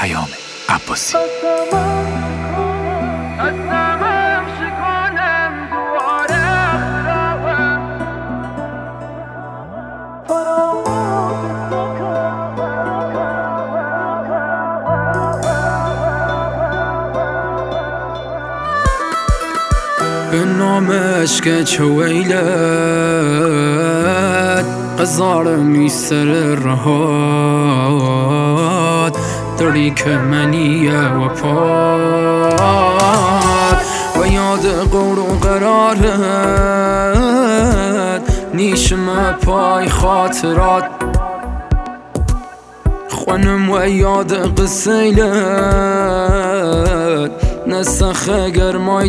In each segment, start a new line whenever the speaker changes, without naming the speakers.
پیام عباسی.
به نام عشق چویلت قزار میسر رهاد داری که منیه و پاد و یاد قور و قرارت نیشم پای خاطرات خونم و یاد قسیلت نسخ گرمای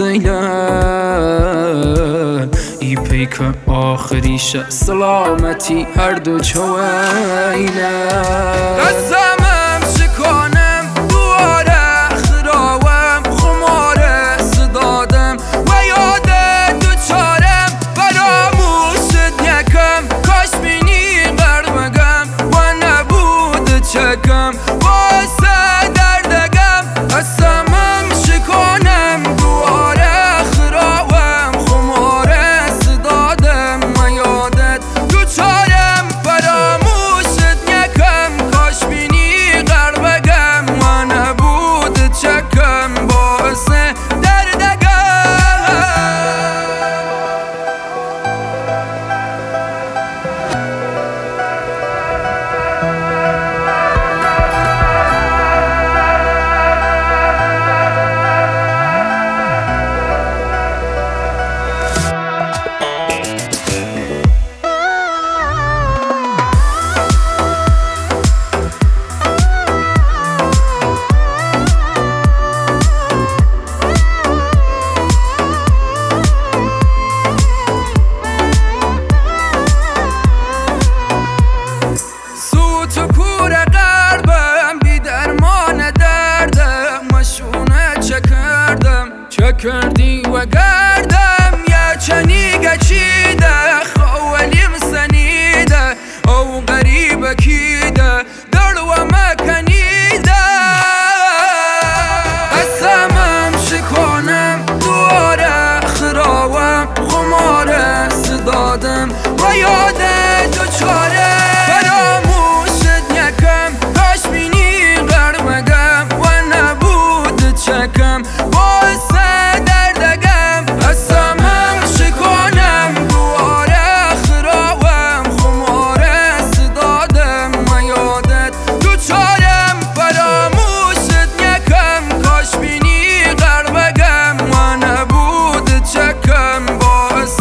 دستیلت ای پیک آخریش سلامتی هر دو چویلت قسمم شکانم دواره خراوم خماره صدادم و یاد دو چارم فراموشت یکم کاش بینی غربگم و نبود چکم واسه دردگم قسمم شکانم دواره خراوم خماره صدادم و یادت دو چارم فراموشت یکم کاش بینی غربگم و نبود چکم باعث تو کور قلبم بی درمان دردم مشونه چه کردی و گردم یه چنی گچیده خوالیم سنیده او غریب کیده در و مکنیده قسمم شکانم دواره خراوم خماره صدادم و یاده دو چاره چکم باعث دردگم قسمم شکانم دواره خراوم خماره صدادم و یادت دو چارم فراموشت یکم کاش بینی غربگم و نبود چکم باعث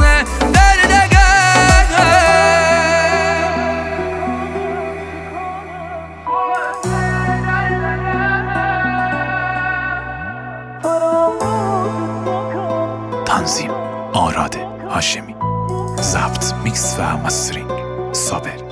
تنظیم آراد هاشمی، ضبط میکس و مسترینگ صابر.